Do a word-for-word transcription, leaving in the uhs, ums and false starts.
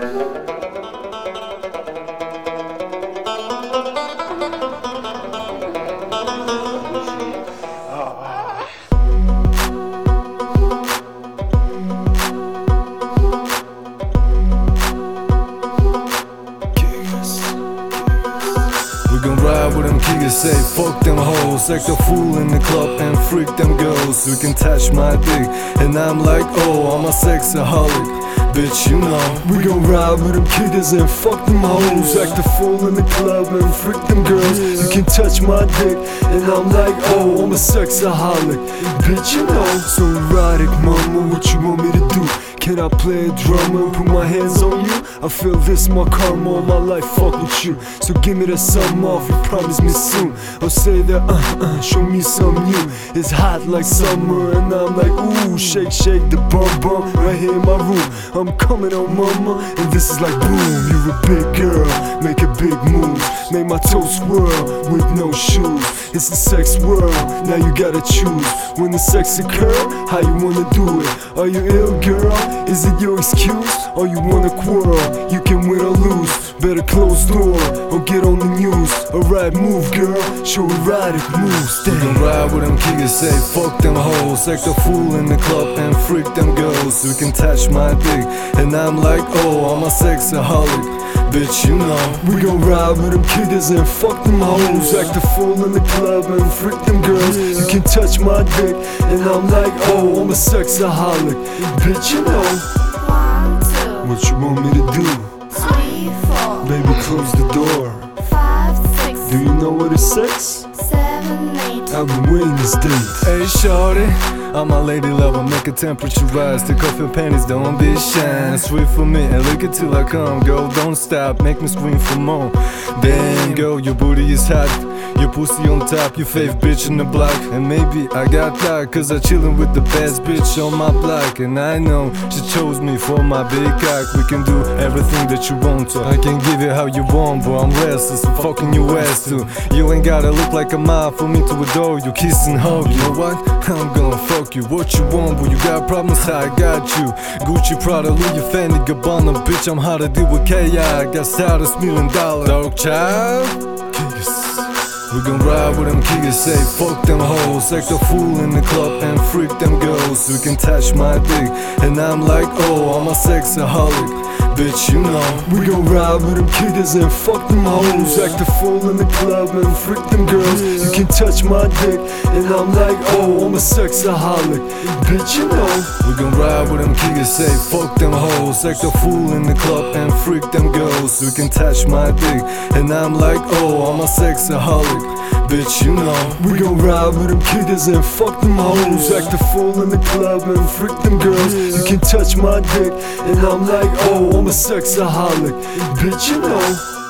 Gon' ride with them kids, say fuck them hoes, act a fool in the club and freak them girls. You can touch my dick, and I'm like, oh, I'm a sexaholic, bitch, you know. We gon' ride with them kids and fuck them hoes, act a fool in the club and freak them girls. You can touch my dick, and I'm like, oh, I'm a sexaholic, bitch, you know. So erotic, mama, what you want me to do? Can I play a drummer and put my hands on you? I feel this my karma all my life, fuck with you. So give me that something off, you promise me soon. I'll say that, uh, uh, show me something new. It's hot like summer and I'm like, ooh, shake, shake the bum bum right here in my room. I'm coming on mama, and this is like boom. You're a big girl, make a big move. Make my toes swirl with no shoes. It's a sex world, now you gotta choose. When the sex occur, how you wanna do it? Are you ill, girl? Is it your excuse? Or you wanna quarrel? You can win or lose. Better close door or get on the news. Alright, move, girl. Show erotic moves. We gon' ride with them kids, say fuck them hoes, act a fool in the club and freak them girls. You can touch my dick, and I'm like, oh, I'm a sexaholic, bitch, you know. We gon' ride with them kids and fuck them hoes, act a fool in the club and freak them girls. You can touch my dick, and I'm like, oh, I'm a sexaholic, bitch, you know. One, two, What you want me to do? three, four, Baby, close the door. five, six, Do you know what is sex? seven, eight. I've been waiting this date. Hey shorty, I'm a lady lover, make a temperature rise. Take off your panties, don't be shy. Sweet for me and lick it till I come. Girl, don't stop, make me scream for more. Damn girl, your booty is hot, your pussy on top, your fave bitch in the block. And maybe I got that cause I chillin' with the best bitch on my block. And I know she chose me for my big cock. We can do everything that you want to. I can give it how you want, but I'm restless, I'm fucking your ass too. You ain't gotta look like a mob for me to adore you, kiss and hug. You know what? I'm gonna fuck you. What you want, but you got problems, I got you. Gucci, Prada, Louis, Fendi, Gabbana. Bitch, I'm how to deal with K I. Got status, million dollar. Dog child. We gon' ride with them kids, say fuck them hoes, act a fool in the club and freak them girls. You can touch my dick, and I'm like, oh, I'm a sexaholic, bitch, you know. We gon' ride with them kids and fuck them hoes, act a fool in the club and freak them girls. You can touch my dick, and I'm like, oh, I'm a sexaholic, bitch, you know. We gon' ride with them kids, say fuck them hoes, act a fool in the club and freak them girls. You can touch my dick, and I'm like, oh, I'm a sexaholic, bitch, you know. We gon' ride with them kids and fuck them hoes, act a fool in the club and freak them girls. You can touch my dick, and I'm like, oh, I'm a sexaholic, bitch, you know.